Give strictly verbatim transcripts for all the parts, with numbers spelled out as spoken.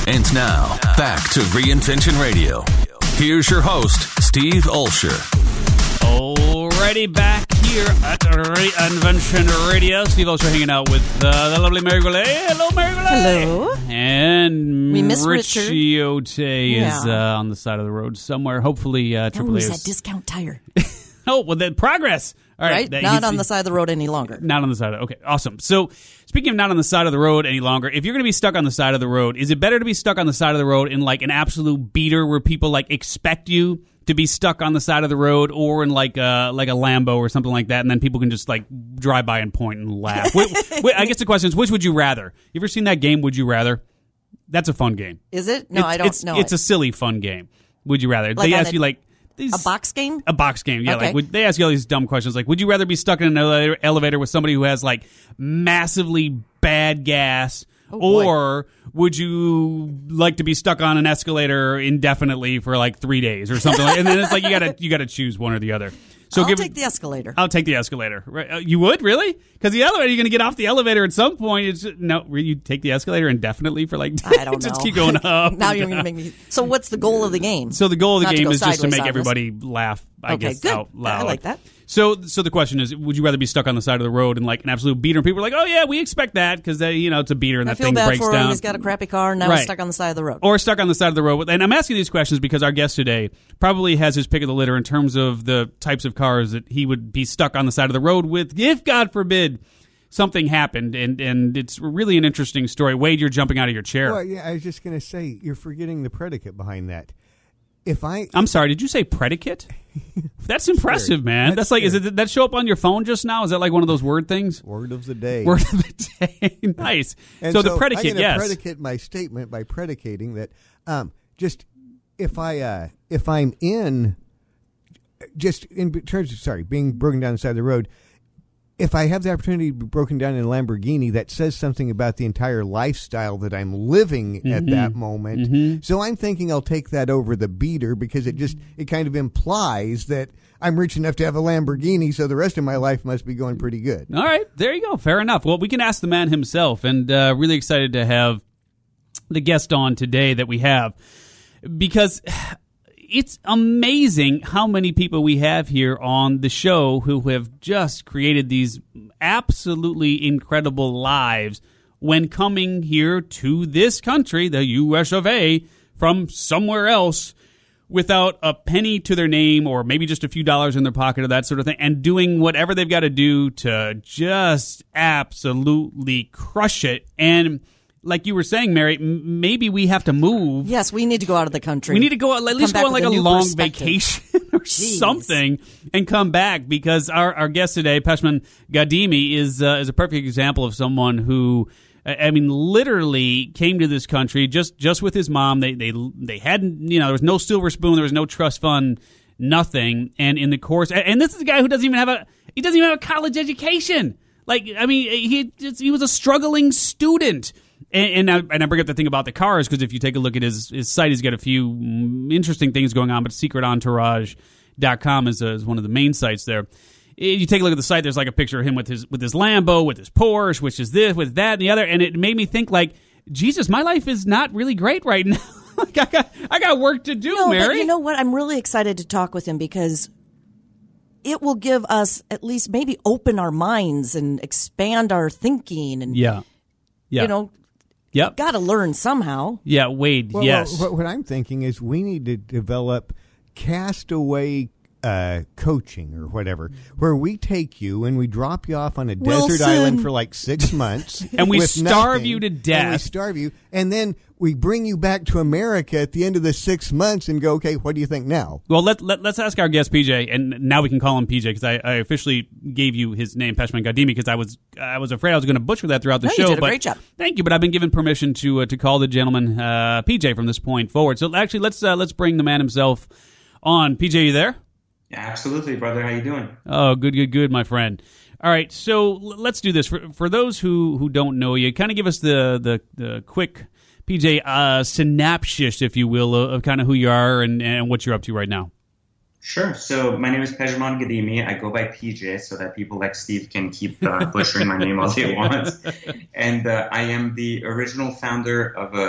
And now, back to Reinvention Radio. Here's your host, Steve Olsher. Alrighty, back here at Reinvention Radio. Steve Olsher hanging out with uh, the lovely Mary Goulet. Hello, Mary Goulet. Hello. And we miss Richie Ote yeah. is uh, on the side of the road somewhere. Hopefully, uh, Triple oh, A is is... that discount tire. Oh, well, then progress. All right. right? That, not on the side of the road any longer. Not on the side of the Okay, awesome. So, speaking of not on the side of the road any longer, if you're going to be stuck on the side of the road, is it better to be stuck on the side of the road in like an absolute beater where people like expect you to be stuck on the side of the road, or in like a, like a Lambo or something like that, and then people can just like drive by and point and laugh? wait, wait, I guess the question is, which would you rather? You ever seen that game, Would You Rather? That's a fun game. Is it? No, it's, I don't it's, know. It's it. a silly, fun game. Would you rather? Like they ask a, you like... These, a box game? A box game, yeah. Okay. Like would, they ask you all these dumb questions, like, would you rather be stuck in an ele- elevator with somebody who has like massively bad gas, oh, or would you like to be stuck on an escalator indefinitely for like three days or something? Like, and then it's like you gotta you gotta choose one or the other. So I'll give, take the escalator. I'll take the escalator. Right? Uh, you would really? Because the elevator, you're going to get off the elevator at some point. It's, no, you take the escalator indefinitely for like. I don't just know. keep going up. Now you're going to make me. So what's the goal of the game? So the goal of the Not game to is just to make on everybody laugh. I okay, guess good. out loud. I like that. So, so the question is, would you rather be stuck on the side of the road in like an absolute beater? And people are like, "Oh yeah, we expect that because you know it's a beater and I that feel thing bad breaks for down." him. He's got a crappy car, and now Right. he's stuck on the side of the road. Or stuck on the side of the road. And I'm asking these questions because our guest today probably has his pick of the litter in terms of the types of cars that he would be stuck on the side of the road with, if God forbid something happened. And and it's really an interesting story. Wade, you're jumping out of your chair. Well, yeah, I was just going to say, you're forgetting the predicate behind that. If I, I'm sorry, did you say predicate? That's impressive, Sure. man. That's, That's like, fair. is it did that show up on your phone just now? Is that like one of those word things? word of the day. Word of the day. Nice. And so, so the predicate, I'm going to yes. predicate my statement by predicating that um, just if I uh, if I'm in just in terms of sorry being broken down the side of the road. If I have the opportunity to be broken down in a Lamborghini, that says something about the entire lifestyle that I'm living mm-hmm. at that moment. Mm-hmm. So I'm thinking I'll take that over the beater because it just it kind of implies that I'm rich enough to have a Lamborghini, so the rest of my life must be going pretty good. All right, there you go. Fair enough. Well, we can ask the man himself, and uh, really excited to have the guest on today that we have, because it's amazing how many people we have here on the show who have just created these absolutely incredible lives when coming here to this country, the U S of A, from somewhere else without a penny to their name or maybe just a few dollars in their pocket or that sort of thing, and doing whatever they've got to do to just absolutely crush it. And like you were saying, Mary, m- maybe we have to move. Yes, we need to go out of the country. We need to go at least Come go on back like with a a new long perspective. vacation or Jeez. something and come back, because our, our guest today, Pejman Ghadimi, is uh, is a perfect example of someone who, I mean, literally came to this country just, just with his mom. They they they hadn't, you know, there was no silver spoon, there was no trust fund, nothing. And in the course, and this is a guy who doesn't even have a he doesn't even have a college education. Like, I mean, he just, he was a struggling student. And, and, I, and I bring up the thing about the cars because if you take a look at his, his site, he's got a few interesting things going on, but secret entourage dot com is, uh, is one of the main sites there. You take a look at the site, there's like a picture of him with his with his Lambo, with his Porsche, which is this, with that, and the other, and it made me think, like, Jesus, my life is not really great right now. like I got I got work to do, no, Mary. But you know what? I'm really excited to talk with him because it will give us at least maybe open our minds and expand our thinking. And yeah, yeah, you know, yep, got to learn somehow. yeah. Wade, Well, yes, well, what, what I'm thinking is we need to develop castaway uh, coaching or whatever, where we take you and we drop you off on a Wilson. desert island for like six months, And we with starve nothing, you to And we death. starve you, and then we bring you back to America at the end of the six months and go, okay, what do you think now? Well, let, let, let's ask our guest, P J, and now we can call him P J because I, I officially gave you his name, Pejman Ghadimi, because I was I was afraid I was going to butcher that throughout the No, show. you did a but great job. Thank you, but I've been given permission to uh, to call the gentleman uh, P J from this point forward. So actually, let's uh, let's bring the man himself on. P J, you there? Yeah, absolutely, brother. How you doing? Oh, good, good, good, my friend. All right, so l- let's do this. For for those who, who don't know you, kind of give us the, the, the quick, P J, uh, synopsis, if you will, of, of kind of who you are and, and what you're up to right now. Sure. So my name is Pejman Ghadimi. I go by P J so that people like Steve can keep uh, butchering my name all they want. And uh, I am the original founder of a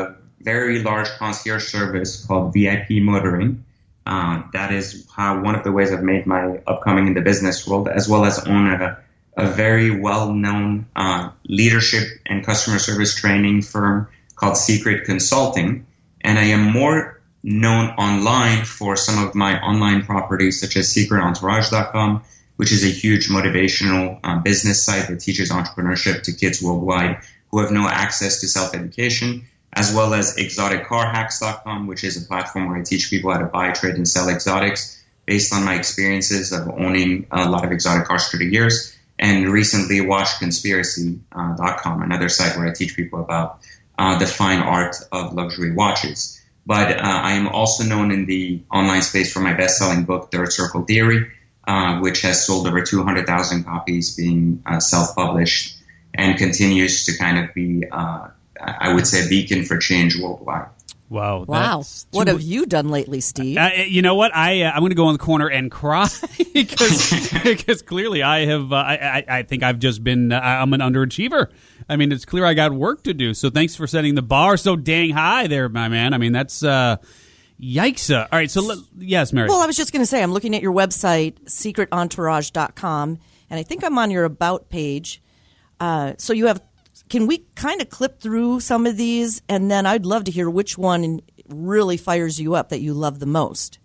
very large concierge service called V I P Motoring. Uh, that is how one of the ways I've made my upcoming in the business world, as well as own a, a very well-known uh, leadership and customer service training firm called Secret Consulting. And I am more known online for some of my online properties, such as secret entourage dot com, which is a huge motivational uh, business site that teaches entrepreneurship to kids worldwide who have no access to self-education, as well as exotic car hacks dot com, which is a platform where I teach people how to buy, trade, and sell exotics based on my experiences of owning a lot of exotic cars through the years. And recently watch conspiracy dot com, another site where I teach people about uh, the fine art of luxury watches. But uh, I am also known in the online space for my best-selling book, Third Circle Theory, uh, which has sold over two hundred thousand copies, being uh, self-published, and continues to kind of be, uh, I would say, a beacon for change worldwide. Wow. Wow. What have you done lately, Steve? Uh, you know what? I, uh, I'm going to go in the corner and cry because because clearly I have, uh, I, I, I think I've just been, uh, I'm an underachiever. I mean, it's clear I got work to do. So thanks for setting the bar so dang high there, my man. I mean, that's, uh, yikes. All right. So, let, yes, Mary. Well, I was just going to say, I'm looking at your website, secret entourage dot com, and I think I'm on your About page. Uh, so you have, can we kind of clip through some of these? And then I'd love to hear which one really fires you up that you love the most.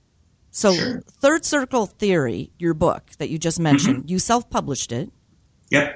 So Sure. Third Circle Theory, your book that you just mentioned, Mm-hmm. you self-published it. Yep.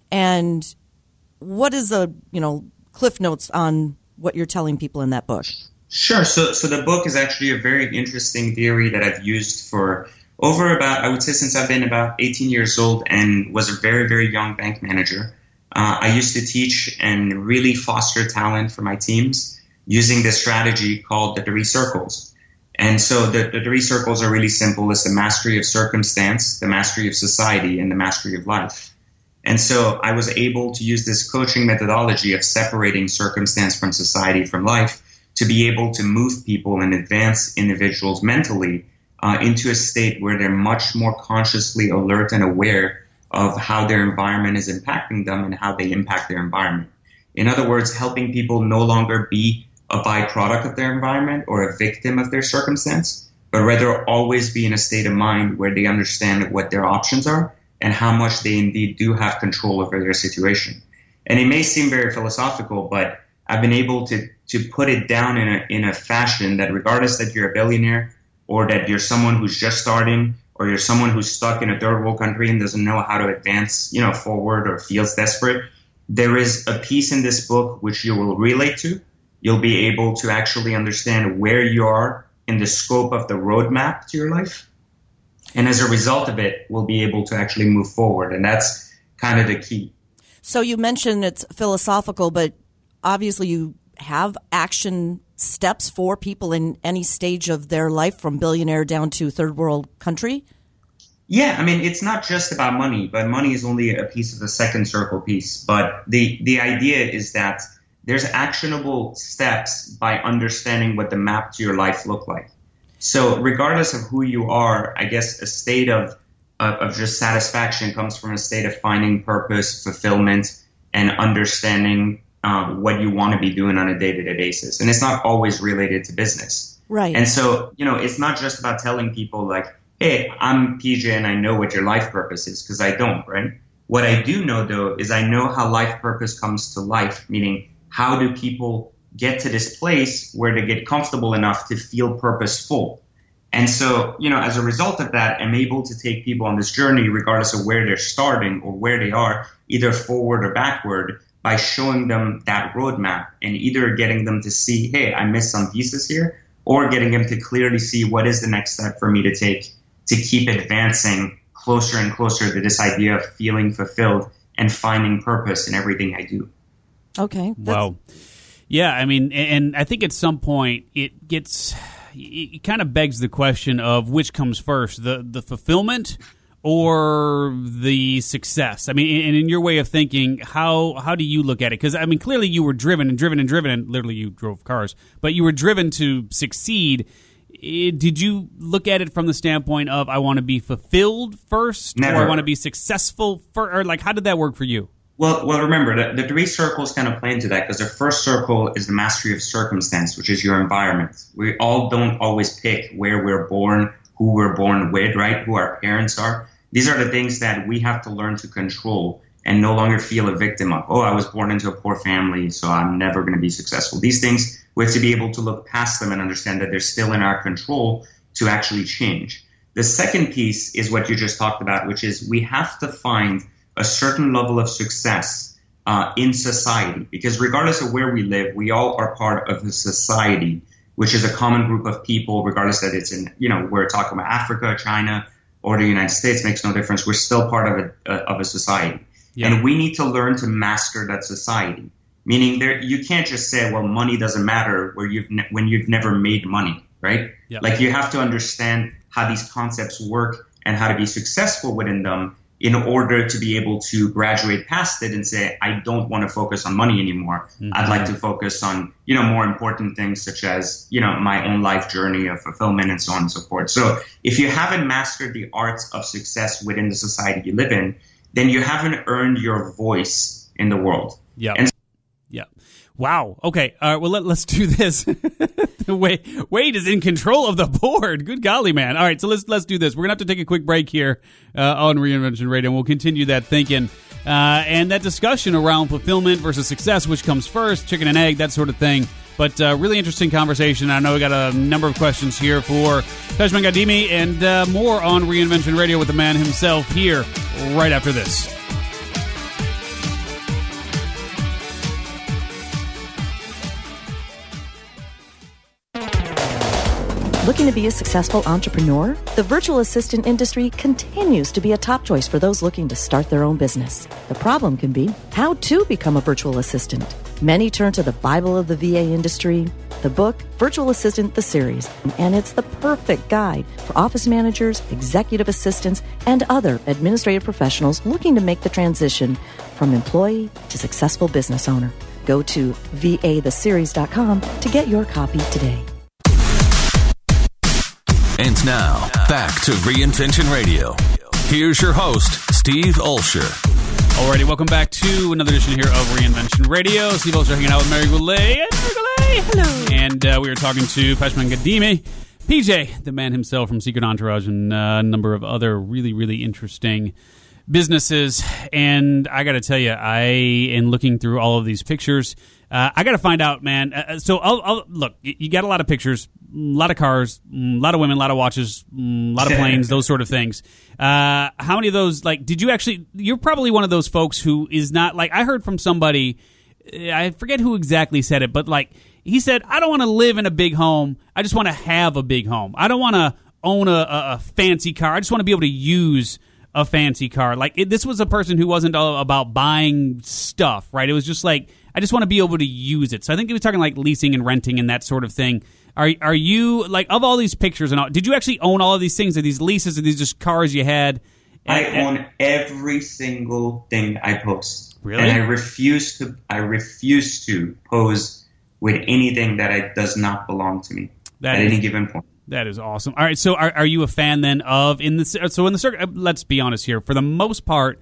And what is the, you know, cliff notes on what you're telling people in that book? Sure. So, so the book is actually a very interesting theory that I've used for over about, I would say, since I've been about eighteen years old and was a very, very young bank manager. Uh, I used to teach and really foster talent for my teams using this strategy called the three circles. And so the, the three circles are really simple. It's the mastery of circumstance, the mastery of society, and the mastery of life. And so I was able to use this coaching methodology of separating circumstance from society from life to be able to move people and advance individuals mentally uh, into a state where they're much more consciously alert and aware of how their environment is impacting them and how they impact their environment. In other words, helping people no longer be a byproduct of their environment or a victim of their circumstance, but rather always be in a state of mind where they understand what their options are and how much they indeed do have control over their situation. And it may seem very philosophical, but I've been able to to put it down in a in a fashion that regardless that you're a billionaire or that you're someone who's just starting or you're someone who's stuck in a third world country and doesn't know how to advance, you know, forward or feels desperate, there is a piece in this book which you will relate to. You'll be able to actually understand where you are in the scope of the roadmap to your life. And as a result of it, we'll be able to actually move forward. And that's kind of the key. So you mentioned it's philosophical, but obviously you have action steps for people in any stage of their life, from billionaire down to third world country? Yeah, I mean, it's not just about money, but money is only a piece of the second circle piece. But the, the idea is that there's actionable steps by understanding what the map to your life look like. So regardless of who you are, I guess a state of, of, of just satisfaction comes from a state of finding purpose, fulfillment, and understanding um, what you want to be doing on a day-to-day basis. And it's not always related to business. Right. And so, you know, it's not just about telling people like, hey, I'm P J and I know what your life purpose is, because I don't, right? What I do know, though, is I know how life purpose comes to life, meaning how do people get to this place where they get comfortable enough to feel purposeful. And so, you know, as a result of that, I'm able to take people on this journey, regardless of where they're starting or where they are, either forward or backward, by showing them that roadmap and either getting them to see, hey, I missed some pieces here, or getting them to clearly see what is the next step for me to take to keep advancing closer and closer to this idea of feeling fulfilled and finding purpose in everything I do. Okay. Wow. Yeah, I mean, and I think at some point it gets, it kind of begs the question of which comes first, the the fulfillment or the success. I mean, and in your way of thinking, how how do you look at it? Because, I mean, clearly you were driven and driven and driven, and literally you drove cars, but you were driven to succeed. Did you look at it from the standpoint of I want to be fulfilled first, Never. or I want to be successful first, or like how did that work for you? Well, well, remember, the, the three circles kind of play into that because the first circle is the mastery of circumstance, which is your environment. We all don't always pick where we're born, who we're born with, right? Who our parents are. These are the things that we have to learn to control and no longer feel a victim of. Oh, I was born into a poor family, so I'm never going to be successful. These things, we have to be able to look past them and understand that they're still in our control to actually change. The second piece is what you just talked about, which is we have to find a certain level of success uh, in society, because regardless of where we live, we all are part of a society, which is a common group of people, regardless that it's in, you know, we're talking about Africa, China, or the United States, makes no difference. We're still part of a, uh, of a society. Yeah. And we need to learn to master that society, meaning there, you can't just say, well, money doesn't matter where you've ne- when you've never made money, right? Yeah. Like you have to understand how these concepts work and how to be successful within them in order to be able to graduate past it and say, I don't want to focus on money anymore. Mm-hmm. I'd like to focus on, you know, more important things such as, you know, my own life journey of fulfillment and so on and so forth. So if you haven't mastered the arts of success within the society you live in, then you haven't earned your voice in the world. Yeah. And yeah. Wow. Okay. All right. Well, let, let's do this. Wade, Wade is in control of the board. Good golly, man. All right. So let's let's do this. We're gonna have to take a quick break here uh, on Reinvention Radio, and we'll continue that thinking uh, and that discussion around fulfillment versus success, which comes first, chicken and egg, that sort of thing. But uh, really interesting conversation. I know we got a number of questions here for Pejman Ghadimi, and uh, more on Reinvention Radio with the man himself here right after this. Looking to be a successful entrepreneur? The virtual assistant industry continues to be a top choice for those looking to start their own business. The problem can be how to become a virtual assistant. Many turn to the Bible of the V A industry, the book Virtual Assistant, the series, and it's the perfect guide for office managers, executive assistants, and other administrative professionals looking to make the transition from employee to successful business owner. Go to V A the series dot com to get your copy today. And now, back to Reinvention Radio. Here's your host, Steve Olsher. Alrighty, welcome back to another edition here of Reinvention Radio. Steve Olsher hanging out with Mary Goulet. Mary Goulet, hello. And uh, we were talking to Pejman Ghadimi, P J, the man himself from Secret Entourage, and uh, a number of other really, really interesting businesses. And I got to tell you, I, in looking through all of these pictures, uh, I got to find out, man. Uh, so, I'll, I'll, look, you got a lot of pictures, a lot of cars, a lot of women, a lot of watches, a lot of planes, those sort of things. Uh, how many of those, like, did you actually, you're probably one of those folks who is not, like, I heard from somebody, I forget who exactly said it, but, like, he said, I don't want to live in a big home. I just want to have a big home. I don't want to own a, a, a fancy car. I just want to be able to use a fancy car. Like, it, this was a person who wasn't all about buying stuff, right? It was just like, I just want to be able to use it. So I think he was talking like leasing and renting and that sort of thing. Are are you, like, of all these pictures and all, did you actually own all of these things? Are these leases? Are these just cars you had? I and, own every single thing I post. Really? And I refuse to I refuse to pose with anything that I, does not belong to me that at is, any given point. That is awesome. All right, so are are you a fan then of, in the, so in the circuit, let's be honest here, for the most part,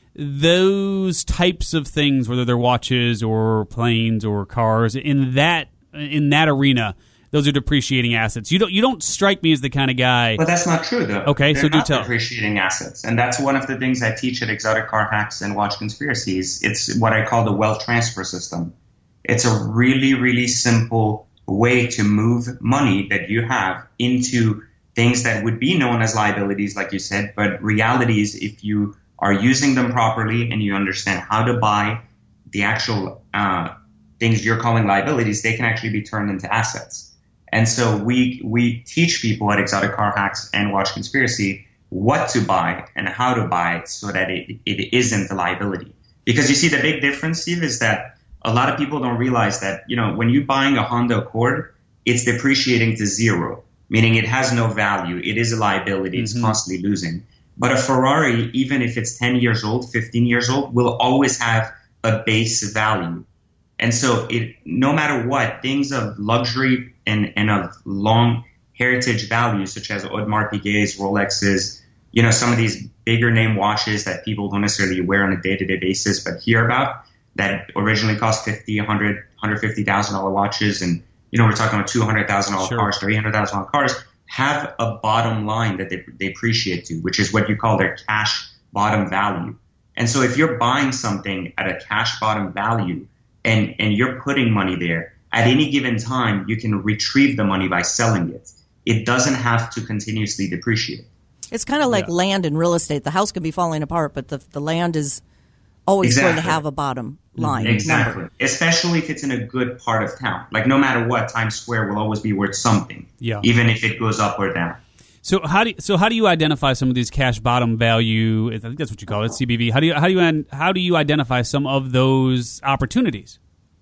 those types of things, whether they're watches or planes or cars, in that in that arena, those are depreciating assets. You don't you don't strike me as the kind of guy. But that's not true, though. Okay, They're so do not tell. Depreciating assets, and that's one of the things I teach at Exotic Car Hacks and Watch Conspiracies. It's what I call the wealth transfer system. It's a really, really simple way to move money that you have into things that would be known as liabilities, like you said, but realities, if you are using them properly and you understand how to buy the actual uh, things you're calling liabilities, they can actually be turned into assets. And so we we teach people at Exotic Car Hacks and Watch Conspiracy what to buy and how to buy it so that it, it isn't a liability. Because you see, the big difference, Steve, is that a lot of people don't realize that, you know, when you're buying a Honda Accord, it's depreciating to zero, meaning it has no value. It is a liability. It's mm-hmm. constantly losing. But a Ferrari, even if it's ten years old, fifteen years old, will always have a base value. And so it, no matter what, things of luxury and, and of long heritage value, such as Audemars Piguet's, Rolexes, you know, some of these bigger name watches that people don't necessarily wear on a day-to-day basis, but hear about, that originally cost fifty, one hundred, one hundred fifty thousand dollars watches. And, you know, we're talking about two hundred thousand dollars Sure. cars, three hundred thousand dollars cars, have a bottom line that they, they appreciate to, which is what you call their cash bottom value. And so if you're buying something at a cash bottom value and, and you're putting money there, at any given time, you can retrieve the money by selling it. It doesn't have to continuously depreciate. It's kind of like Yeah. land in real estate. The house can be falling apart, but the the land is always Exactly. going to have a bottom line Exactly. number. Especially if it's in a good part of town. Like no matter what, Times Square will always be worth something. Yeah. Even if it goes up or down. So how do you, so how do you identify some of these cash bottom value? I think that's what you call it, C B V. How do you how do you how do you identify some of those opportunities?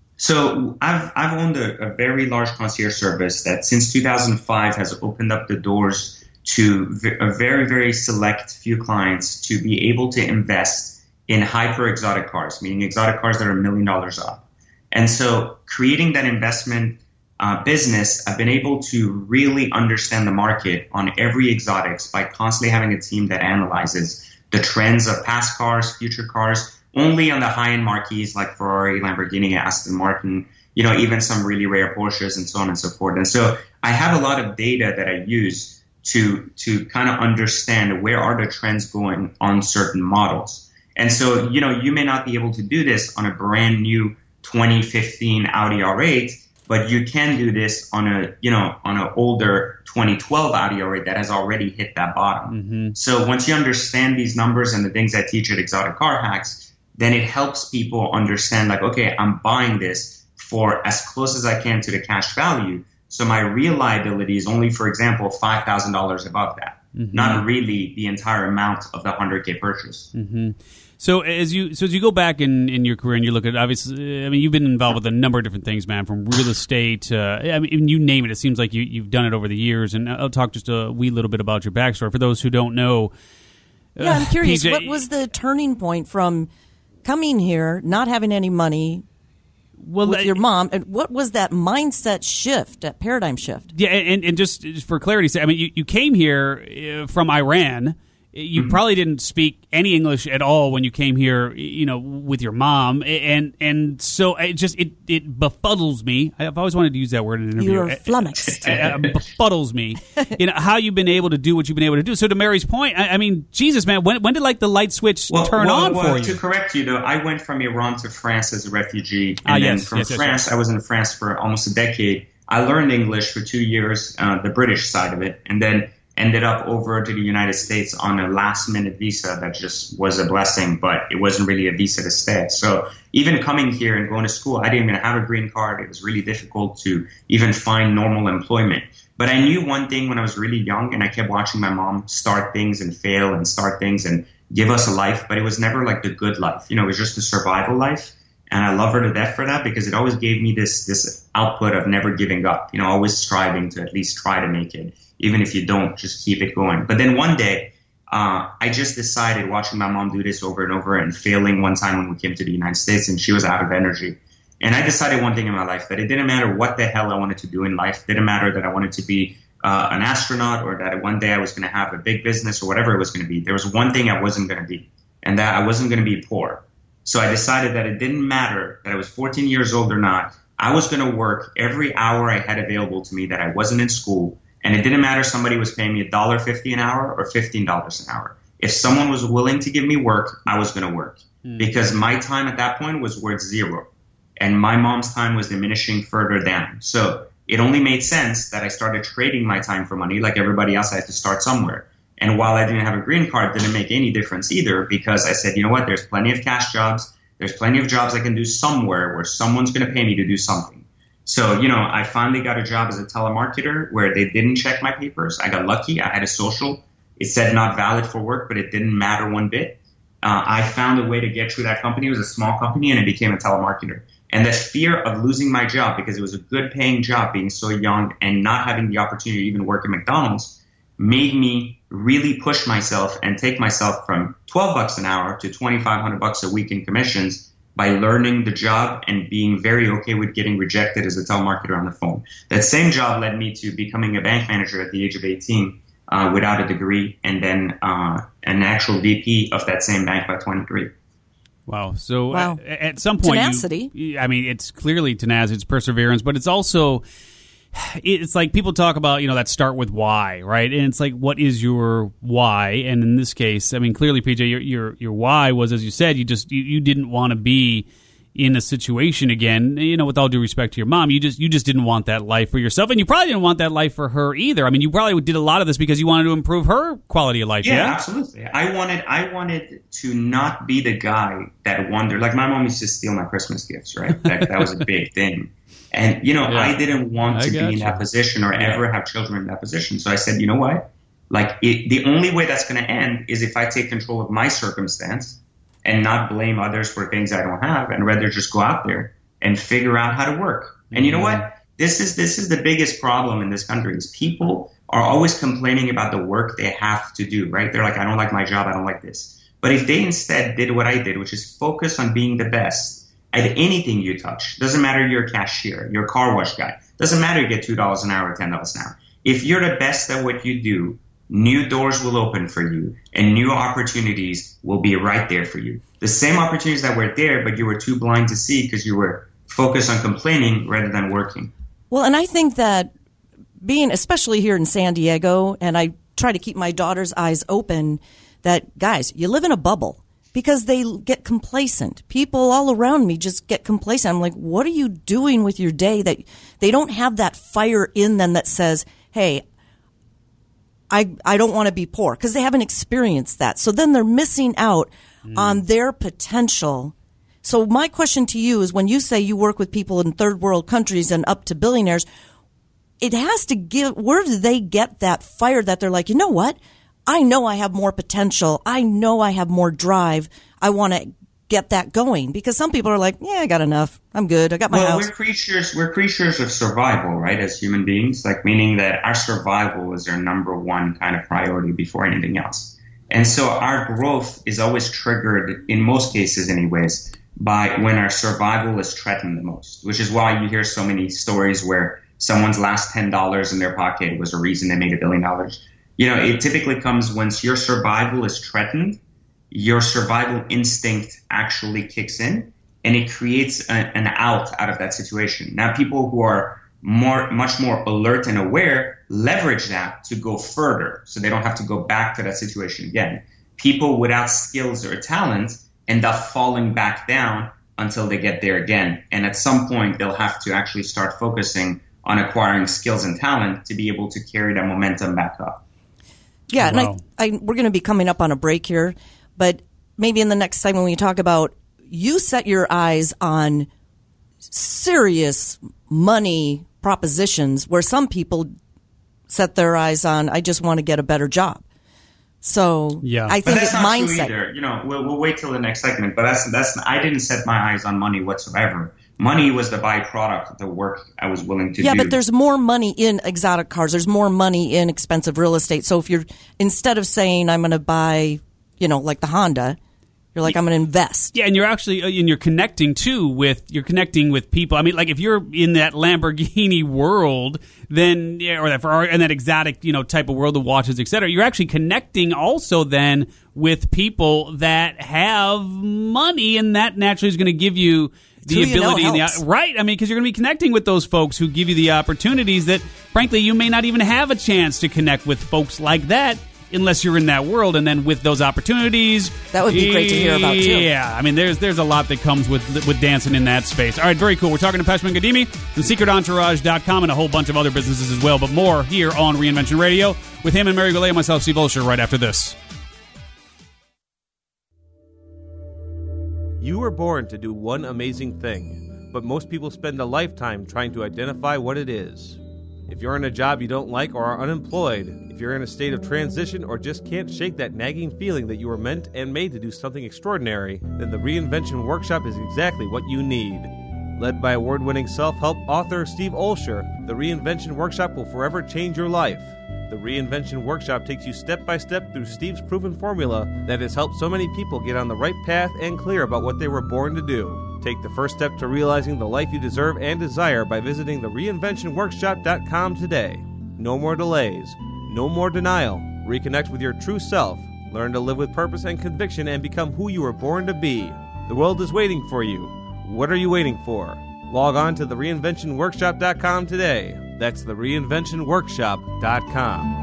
So I've I've owned a, a very large concierge service that since two thousand five has opened up the doors to v- a very, very select few clients to be able to invest in hyper exotic cars, meaning exotic cars that are a million dollars up. And so creating that investment uh, business, I've been able to really understand the market on every exotics by constantly having a team that analyzes the trends of past cars, future cars, only on the high-end marquees like Ferrari, Lamborghini, Aston Martin, you know, even some really rare Porsches and so on and so forth. And so I have a lot of data that I use to to kind of understand where are the trends going on certain models. And so, you know, you may not be able to do this on a brand new twenty fifteen Audi R eight, but you can do this on a, you know, on an older twenty twelve Audi R eight that has already hit that bottom. Mm-hmm. So once you understand these numbers and the things I teach at Exotic Car Hacks, then it helps people understand like, okay, I'm buying this for as close as I can to the cash value. So my real liability is only, for example, five thousand dollars above that, mm-hmm. not really the entire amount of the one hundred K purchase. Mm-hmm. So as you so as you go back in, in your career and you look at, obviously, I mean, you've been involved with a number of different things, man, from real estate. Uh, I mean, you name it. It seems like you, you've done it over the years. And I'll talk just a wee little bit about your backstory for those who don't know. Yeah, I'm curious. P J, what was the turning point from coming here, not having any money, well, with uh, your mom, and what was that mindset shift, that paradigm shift? Yeah, and, and just, just for clarity's sake, I mean, you, you came here uh, from Iran. You Mm-hmm. probably didn't speak any English at all when you came here, you know, with your mom, and and so it just it it befuddles me. I've always wanted to use that word in an interview. You're flummoxed. It, it, it befuddles me, you know, how you've been able to do what you've been able to do. So to Mary's point, I, I mean, Jesus, man, when when did like the light switch Well, turn well, on well, for to you? correct you, though, I went from Iran to France as a refugee, and Ah, then yes, from yes, yes, France, yes. I was in France for almost a decade. I learned English for two years, uh, the British side of it, and then ended up over to the United States on a last-minute visa that just was a blessing, but it wasn't really a visa to stay. So even coming here and going to school, I didn't even have a green card. It was really difficult to even find normal employment. But I knew one thing when I was really young, and I kept watching my mom start things and fail and start things and give us a life, but it was never like the good life. You know, it was just a survival life. And I love her to death for that because it always gave me this this output of never giving up, you know, always striving to at least try to make it. Even if you don't, just keep it going. But then one day, uh, I just decided, watching my mom do this over and over and failing one time when we came to the United States and she was out of energy. And I decided one thing in my life, that it didn't matter what the hell I wanted to do in life. It didn't matter that I wanted to be uh, an astronaut or that one day I was going to have a big business or whatever it was going to be. There was one thing I wasn't going to be, and that I wasn't going to be poor. So I decided that it didn't matter that I was fourteen years old or not. I was going to work every hour I had available to me that I wasn't in school. And it didn't matter if somebody was paying me one dollar fifty an hour or fifteen dollars an hour. If someone was willing to give me work, I was going to work. Mm. Because my time at that point was worth zero. And my mom's time was diminishing further down. So it only made sense that I started trading my time for money. Like everybody else, I had to start somewhere. And while I didn't have a green card, it didn't make any difference either, because I said, you know what, there's plenty of cash jobs. There's plenty of jobs I can do somewhere where someone's going to pay me to do something. So, you know, I finally got a job as a telemarketer where they didn't check my papers. I got lucky. I had a social. It said not valid for work, but it didn't matter one bit. Uh, I found a way to get through that company. It was a small company, and I became a telemarketer. And the fear of losing my job, because it was a good paying job being so young and not having the opportunity to even work at McDonald's, made me really push myself and take myself from twelve bucks an hour to twenty-five hundred bucks a week in commissions by learning the job and being very okay with getting rejected as a telemarketer on the phone. That same job led me to becoming a bank manager at the age of eighteen, uh, without a degree, and then uh, an actual V P of that same bank by twenty-three. Wow. So Wow. At, at some point, Tenacity. You, I mean, it's clearly tenacity, it's perseverance, but it's also, it's like people talk about, you know, that start with why, right? And it's like, what is your why? And in this case, I mean, clearly, P J, your your, your why was, as you said, you just, you, you didn't want to be in a situation again, you know, with all due respect to your mom, you just you just didn't want that life for yourself, and you probably didn't want that life for her either. I mean, you probably did a lot of this because you wanted to improve her quality of life. Yeah, yeah? absolutely. I wanted I wanted to not be the guy that wondered. Like my mom used to steal my Christmas gifts, right? That, that was a big thing. And, you know, Yeah. I didn't want I to be in gotcha. that position or Yeah. ever have children in that position. So I said, you know what? Like it, the only way that's going to end is if I take control of my circumstance and not blame others for things I don't have, and rather just go out there and figure out how to work. And you know what? This is this is the biggest problem in this country is people are always complaining about the work they have to do, right? They're like, I don't like my job, I don't like this. But if they instead did what I did, which is focus on being the best at anything you touch, doesn't matter you're a cashier, you're a car wash guy, doesn't matter you get two dollars an hour or ten dollars an hour. If you're the best at what you do, new doors will open for you and new opportunities will be right there for you. The same opportunities that were there, but you were too blind to see because you were focused on complaining rather than working. Well, and I think that being, especially here in San Diego, and I try to keep my daughter's eyes open, that, guys, you live in a bubble because they get complacent. People all around me just get complacent. I'm like, what are you doing with your day that they don't have that fire in them that says, hey, I, I don't want to be poor, because they haven't experienced that. So then they're missing out mm. on their potential. So my question to you is, when you say you work with people in third world countries and up to billionaires, it has to give, where do they get that fire that they're like, you know what? I know I have more potential. I know I have more drive. I want to get that going, because some people are like, yeah, I got enough. I'm good. I got my well, house. We're creatures, we're creatures of survival, right? As human beings, like meaning that our survival is our number one kind of priority before anything else. And so our growth is always triggered, in most cases anyways, by when our survival is threatened the most, which is why you hear so many stories where someone's last ten dollars in their pocket was a reason they made a billion dollars. You know, it typically comes when your survival is threatened, your survival instinct actually kicks in and it creates a, an out out of that situation. Now, people who are more, much more alert and aware leverage that to go further so they don't have to go back to that situation again. People without skills or talent end up falling back down until they get there again. And at some point, they'll have to actually start focusing on acquiring skills and talent to be able to carry that momentum back up. Yeah, Wow. and I, I, we're going to be coming up on a break here, but maybe in the next segment when you talk about, you set your eyes on serious money propositions where some people set their eyes on, I just want to get a better job. So Yeah. I But think that's it's not true mindset. either. You know, we'll, we'll wait till the next segment. But that's that's I didn't set my eyes on money whatsoever. Money was the byproduct of the work I was willing to Yeah, do. but there's more money in exotic cars. There's more money in expensive real estate. So if you're, instead of saying I'm going to buy, you know, like the Honda, you're like, I'm going to invest. Yeah, and you're actually, and you're connecting too with, you're connecting with people. I mean, like if you're in that Lamborghini world, then, yeah, or that Ferrari, and that exotic, you know, type of world of watches, et cetera, you're actually connecting also then with people that have money, and that naturally is going to give you the Who you know ability and the, helps. right. I mean, because you're going to be connecting with those folks who give you the opportunities that, frankly, you may not even have a chance to connect with folks like that unless you're in that world. And then with those opportunities, That would be great to hear about, too. Yeah, I mean, there's there's a lot that comes with with dancing in that space. All right, very cool. We're talking to Pashman Ghadimi from secret entourage dot com and a whole bunch of other businesses as well, but more here on Reinvention Radio with him and Mary Goulet and myself, Steve Olsher, right after this. You were born to do one amazing thing, but most people spend a lifetime trying to identify what it is. If you're in a job you don't like or are unemployed, if you're in a state of transition or just can't shake that nagging feeling that you were meant and made to do something extraordinary, then the Reinvention Workshop is exactly what you need. Led by award-winning self-help author Steve Olsher, the Reinvention Workshop will forever change your life. The Reinvention Workshop takes you step by step through Steve's proven formula that has helped so many people get on the right path and clear about what they were born to do. Take the first step to realizing the life you deserve and desire by visiting the reinvention workshop dot com today. No more delays. No more denial. Reconnect with your true self. Learn to live with purpose and conviction and become who you were born to be. The world is waiting for you. What are you waiting for? Log on to the reinvention workshop dot com today. That's the reinvention workshop dot com.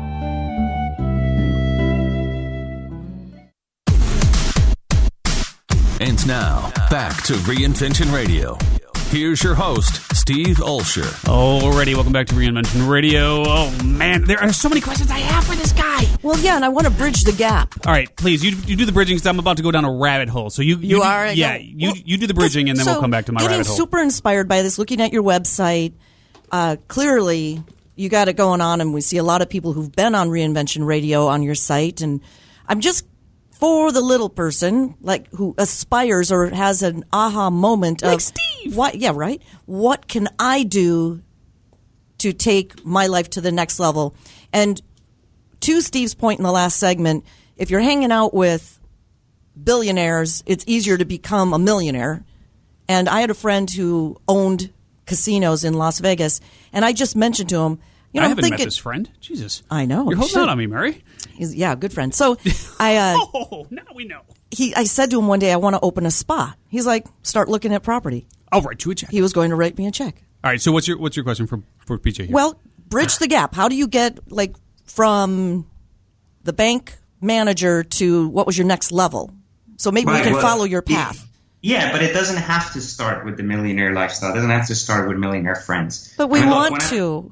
And now, back to Reinvention Radio. Here's your host, Steve Olsher. Alrighty, welcome back to Reinvention Radio. Oh, man, there are so many questions I have for this guy. Well, yeah, and I want to bridge the gap. All right, please, you, you do the bridging because I'm about to go down a rabbit hole. So you, you, You do- are? Yeah, No. you, Well, you do the bridging and then so we'll come back to my getting rabbit hole. super inspired by this, looking at your website, uh, clearly you got it going on, and we see a lot of people who've been on Reinvention Radio on your site, and I'm just for the little person, like who aspires or has an aha moment Like of Steve. What? Yeah, right. What can I do to take my life to the next level? And to Steve's point in the last segment, if you're hanging out with billionaires, it's easier to become a millionaire. And I had a friend who owned casinos in Las Vegas, and I just mentioned to him, you know, I I'm haven't thinking, met this friend. Jesus. I know. You're you holding should. out on me, Mary. He's, yeah, good friend. So I, uh, Oh, now we know. he, I said to him one day, I want to open a spa. He's like, start looking at property. I'll write you a check. He was going to write me a check. All right, so what's your what's your question for, for P J here? Well, bridge the gap. How do you get like from the bank manager to what was your next level? So maybe we Right, can well, follow your it- path. Yeah, but it doesn't have to start with the millionaire lifestyle. It doesn't have to start with millionaire friends. But we I mean, look, want when I- to.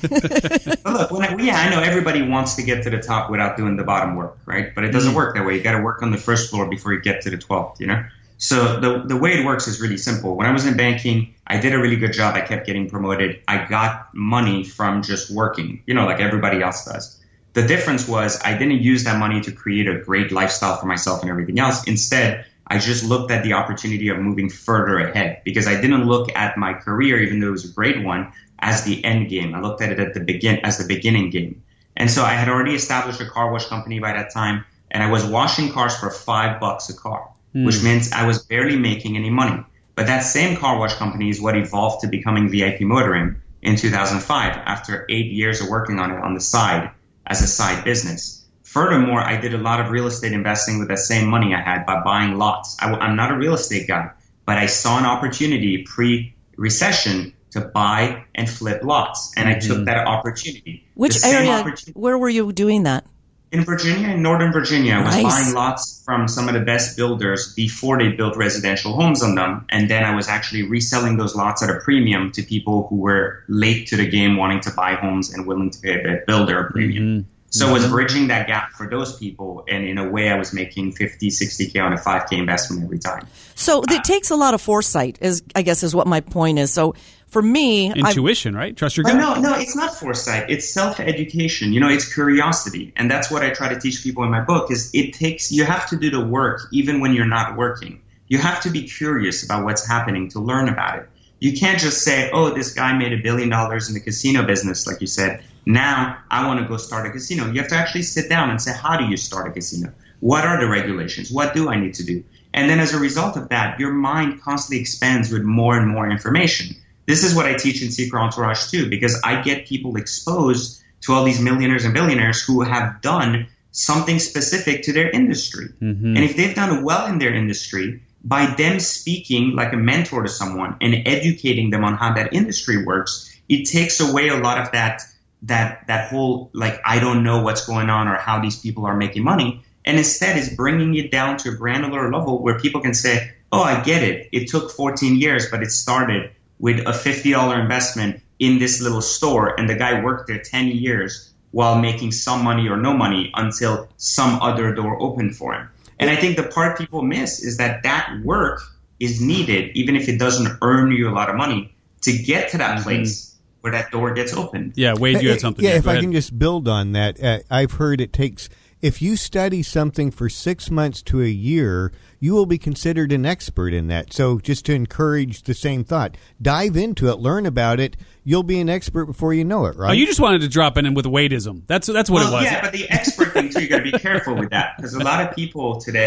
But look, when I, yeah, I know everybody wants to get to the top without doing the bottom work, right? But it doesn't work that way. You got to work on the first floor before you get to the twelfth, you know? So the the way it works is really simple. When I was in banking, I did a really good job. I kept getting promoted. I got money from just working, you know, like everybody else does. The difference was I didn't use that money to create a great lifestyle for myself and everything else. Instead, I just looked at the opportunity of moving further ahead because I didn't look at my career, even though it was a great one, as the end game. I looked at it at the begin as the beginning game. And so I had already established a car wash company by that time, and I was washing cars for five bucks a car, mm. which means I was barely making any money. But that same car wash company is what evolved to becoming V I P Motoring in two thousand five after eight years of working on it on the side as a side business. Furthermore, I did a lot of real estate investing with that same money I had by buying lots. I, I'm not a real estate guy, but I saw an opportunity pre-recession to buy and flip lots, and I took that opportunity. Which The same area, opportunity- where were you doing that? In Virginia, in Northern Virginia, I was Nice. buying lots from some of the best builders before they built residential homes on them. And then I was actually reselling those lots at a premium to people who were late to the game wanting to buy homes and willing to pay a builder a premium. Mm-hmm. So I was bridging that gap for those people. And in a way, I was making fifty, sixty K on a five K investment every time. So it takes a lot of foresight, is I guess is what my point is. So for me, I, Intuition, right? Trust your But gut. no, no, it's not foresight. It's self-education. You know, it's curiosity. And that's what I try to teach people in my book is it takes, you have to do the work even when you're not working. You have to be curious about what's happening to learn about it. You can't just say, oh, this guy made a billion dollars in the casino business, like you said. Now I want to go start a casino. You have to actually sit down and say, how do you start a casino? What are the regulations? What do I need to do? And then as a result of that, your mind constantly expands with more and more information. This is what I teach in Secret Entourage too, because I get people exposed to all these millionaires and billionaires who have done something specific to their industry. Mm-hmm. And if they've done well in their industry, by them speaking like a mentor to someone and educating them on how that industry works, it takes away a lot of that that that whole like I don't know what's going on or how these people are making money, and instead is bringing it down to a granular level where people can say, oh, I get it. It took fourteen years, but it started with a fifty dollars investment in this little store, and the guy worked there ten years while making some money or no money until some other door opened for him. And I think the part people miss is that that work is needed, even if it doesn't earn you a lot of money, to get to that place where that door gets opened. Yeah, Wade, you had something. Yeah, there. if Go I ahead. can just build on that, uh, I've heard it takes, if you study something for six months to a year, you will be considered an expert in that. So just to encourage the same thought, dive into it, learn about it. You'll be an expert before you know it, right? Oh, you just wanted to drop in with Wadeism. That's that's what well, it was. Yeah, but the expert thing too, you got to be careful with that because a lot of people today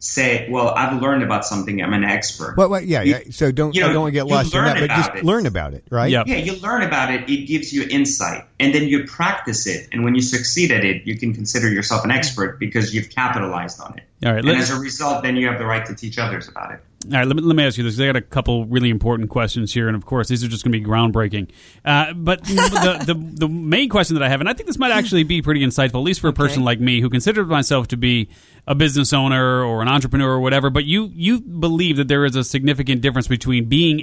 say, well, I've learned about something, I'm an expert. Well, well yeah, you, yeah. So don't, you know, I don't want to get lost in that, but just it. learn about it, right? Yep. Yeah, you learn about it. It gives you insight. And then you practice it. And when you succeed at it, you can consider yourself an expert because you've capitalized on it. All right, and as a result, then you have the right to teach others about it. All right, let me, let me ask you this. I got a couple really important questions here, and of course, these are just going to be groundbreaking. Uh, but the, the the main question that I have, and I think this might actually be pretty insightful, at least for a person Okay. like me who considers myself to be a business owner or an entrepreneur or whatever, but you, you believe that there is a significant difference between being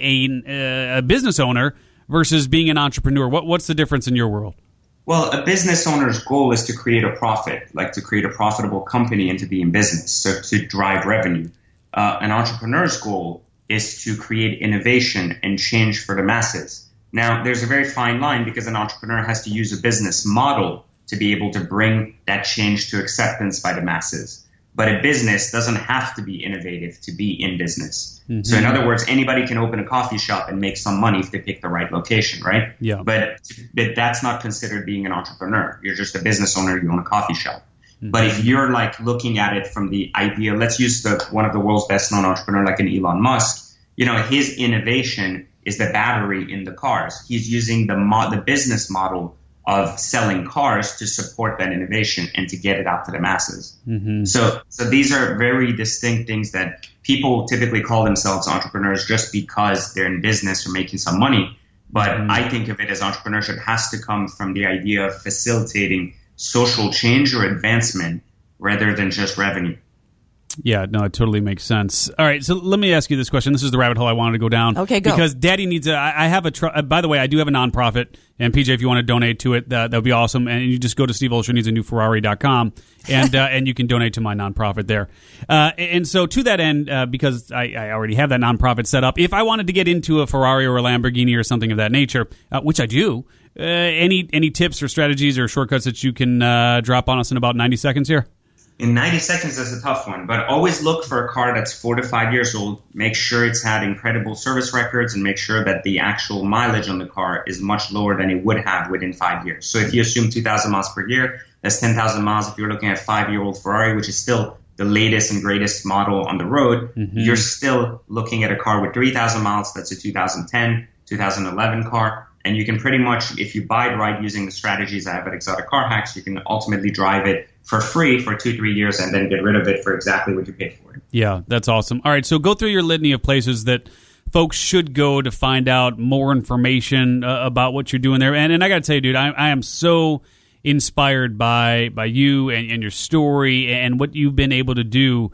a, uh, a business owner versus being an entrepreneur. What What's the difference in your world? Well, a business owner's goal is to create a profit, like to create a profitable company and to be in business, so to drive revenue. Uh, an entrepreneur's goal is to create innovation and change for the masses. Now, there's a very fine line because an entrepreneur has to use a business model to be able to bring that change to acceptance by the masses. But a business doesn't have to be innovative to be in business. Mm-hmm. So in other words, anybody can open a coffee shop and make some money if they pick the right location, right? Yeah. But, but that's not considered being an entrepreneur. You're just a business owner. You own a coffee shop. Mm-hmm. But if you're like looking at it from the idea, let's use the one of the world's best known entrepreneur like an Elon Musk, you know, his innovation is the battery in the cars. He's using the mo- the business model of selling cars to support that innovation and to get it out to the masses. Mm-hmm. So, so these are very distinct things that people typically call themselves entrepreneurs just because they're in business or making some money. But mm-hmm. I think of it as entrepreneurship has to come from the idea of facilitating social change or advancement rather than just revenue. Yeah, no, it totally makes sense. All right, so let me ask you this question. This is the rabbit hole I wanted to go down. Okay, go. Because Daddy needs a, I I have a, tr- uh, by the way, I do have a nonprofit, and P J, if you want to donate to it, that that would be awesome. And you just go to steve olsher needs a new ferrari dot com, and uh, and you can donate to my nonprofit there. Uh, and so to that end, uh, because I, I already have that nonprofit set up, if I wanted to get into a Ferrari or a Lamborghini or something of that nature, uh, which I do, uh, any any tips or strategies or shortcuts that you can uh, drop on us in about ninety seconds here? In ninety seconds is a tough one, but always look for a car that's four to five years old. Make sure it's had incredible service records and make sure that the actual mileage on the car is much lower than it would have within five years. So if you assume two thousand miles per year, that's ten thousand miles. If you're looking at a five-year-old Ferrari, which is still the latest and greatest model on the road, mm-hmm. you're still looking at a car with three thousand miles. That's a two thousand ten, two thousand eleven car. And you can pretty much, if you buy it right using the strategies I have at Exotic Car Hacks, you can ultimately drive it for free for two, three years and then get rid of it for exactly what you paid for it. Yeah, that's awesome. All right, so go through your litany of places that folks should go to find out more information uh, about what you're doing there. And, and I got to tell you, dude, I, I am so inspired by by you and, and your story and what you've been able to do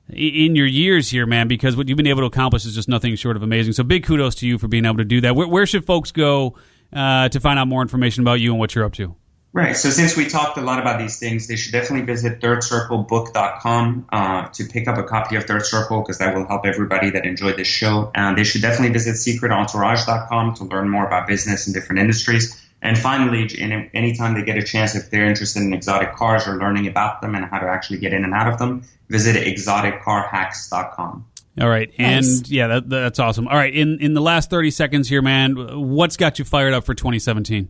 in your years here, man, because what you've been able to accomplish is just nothing short of amazing. So big kudos to you for being able to do that. Where, where should folks go uh, to find out more information about you and what you're up to? Right. So since we talked a lot about these things, they should definitely visit third circle book dot com uh, to pick up a copy of Third Circle because that will help everybody that enjoyed this show. And they should definitely visit secret entourage dot com to learn more about business in different industries. And finally, in, anytime they get a chance, if they're interested in exotic cars or learning about them and how to actually get in and out of them, visit exotic car hacks dot com. All right. Nice. And yeah, that, that's awesome. All right. In in the last thirty seconds here, man, what's got you fired up for twenty seventeen?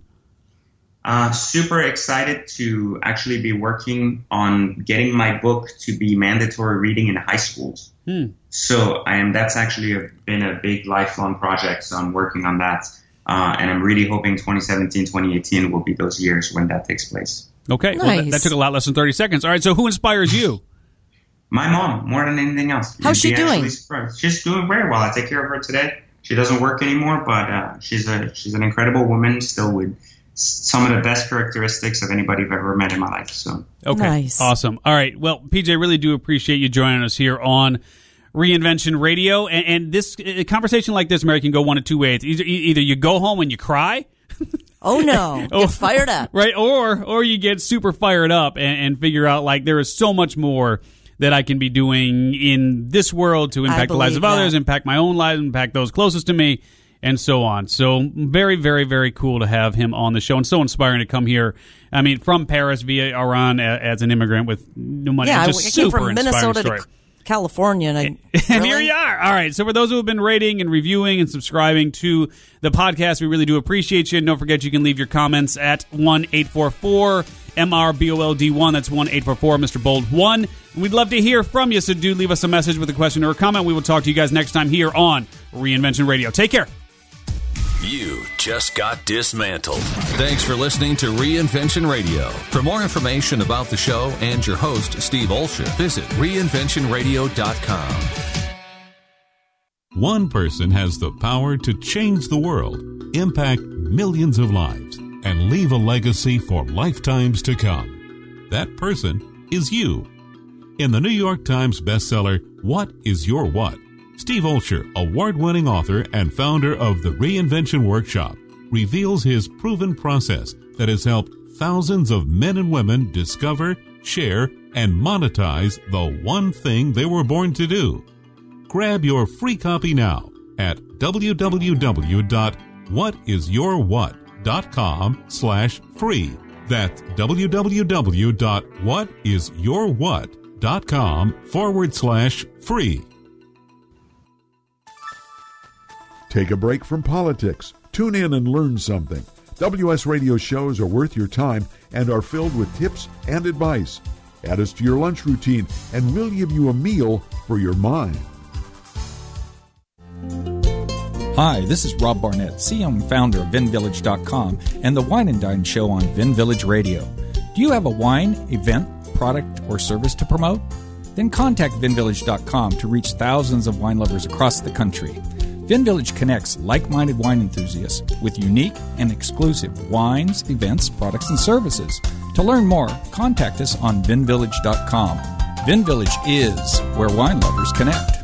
Uh, super excited to actually be working on getting my book to be mandatory reading in high schools. Hmm. So I am. That's actually a, been a big lifelong project. So I'm working on that. Uh, and I'm really hoping twenty seventeen, twenty eighteen will be those years when that takes place. Okay. Nice. Well, that, that took a lot less than thirty seconds. All right. So who inspires you? My mom, more than anything else. How's You'd she be doing? surprised. She's doing very well. I take care of her today. She doesn't work anymore, but uh, she's a she's an incredible woman, still with some of the best characteristics of anybody I've ever met in my life. So okay, nice. Awesome. All right. Well, P J, really do appreciate you joining us here on Reinvention Radio. And, and this a conversation like this, Mary, can go one of two ways. Either, either you go home and you cry. Oh no! Get fired up, right? Or or you get super fired up and, and figure out like there is so much more that I can be doing in this world to impact the lives of others, that. impact my own lives, impact those closest to me, and so on. So very, very, very cool to have him on the show, and so inspiring to come here. I mean, from Paris via Iran as an immigrant with no money. Yeah, just I super came from inspiring Minnesota story. to California, and, I, and really? here you are. All right. So for those who have been rating and reviewing and subscribing to the podcast, we really do appreciate you. And don't forget, you can leave your comments at one eight four four, M R B O L D one. That's one eight four four Mister Bold one. We'd love to hear from you, so do leave us a message with a question or a comment. We will talk to you guys next time here on Reinvention Radio. Take care. You just got dismantled. Thanks for listening to Reinvention Radio. For more information about the show and your host, Steve Olsher, visit reinvention radio dot com. One person has the power to change the world, impact millions of lives, and leave a legacy for lifetimes to come. That person is you. In the New York Times bestseller, What is Your What?, Steve Olsher, award-winning author and founder of the Reinvention Workshop, reveals his proven process that has helped thousands of men and women discover, share, and monetize the one thing they were born to do. Grab your free copy now at w w w dot what is your what dot com slash free. That's w w w dot what is your what dot com forward slash free. Take a break from politics. Tune in and learn something. W S Radio shows are worth your time and are filled with tips and advice. Add us to your lunch routine, and we'll give you a meal for your mind. Hi, this is Rob Barnett, C E O and founder of Vin Village dot com and the Wine and Dine Show on Vin Village Radio. Do you have a wine, event, product, or service to promote? Then contact Vin Village dot com to reach thousands of wine lovers across the country. Vin Village connects like-minded wine enthusiasts with unique and exclusive wines, events, products, and services. To learn more, contact us on Vin Village dot com. Vin Village is where wine lovers connect.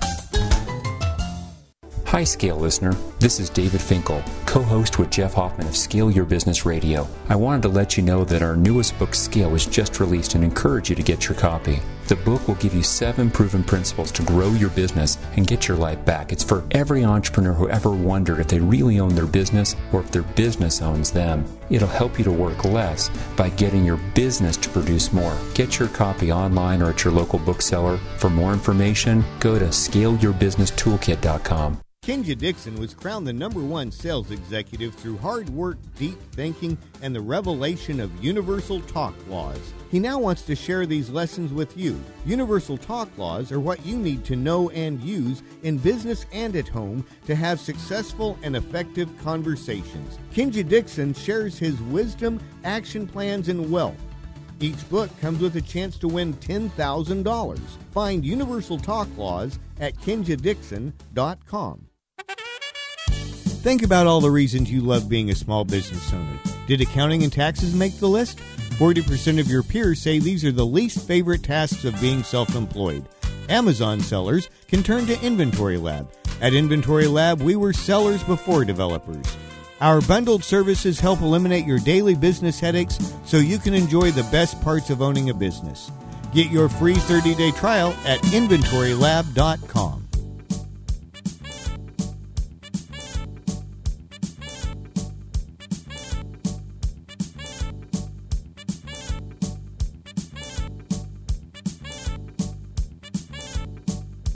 Hi, Scale listener. This is David Finkel, co-host with Jeff Hoffman of Scale Your Business Radio. I wanted to let you know that our newest book, Scale, was just released and encourage you to get your copy. The book will give you seven proven principles to grow your business and get your life back. It's for every entrepreneur who ever wondered if they really own their business or if their business owns them. It'll help you to work less by getting your business to produce more. Get your copy online or at your local bookseller. For more information, go to scale your business toolkit dot com. Kinja Dixon was crowned the number one sales executive through hard work, deep thinking, and the revelation of Universal Talk Laws. He now wants to share these lessons with you. Universal Talk Laws are what you need to know and use in business and at home to have successful and effective conversations. Kinja Dixon shares his wisdom, action plans, and wealth. Each book comes with a chance to win ten thousand dollars. Find Universal Talk Laws at kinja dixon dot com. Think about all the reasons you love being a small business owner. Did accounting and taxes make the list? forty percent of your peers say these are the least favorite tasks of being self-employed. Amazon sellers can turn to Inventory Lab. At Inventory Lab, we were sellers before developers. Our bundled services help eliminate your daily business headaches so you can enjoy the best parts of owning a business. Get your free thirty-day trial at inventory lab dot com.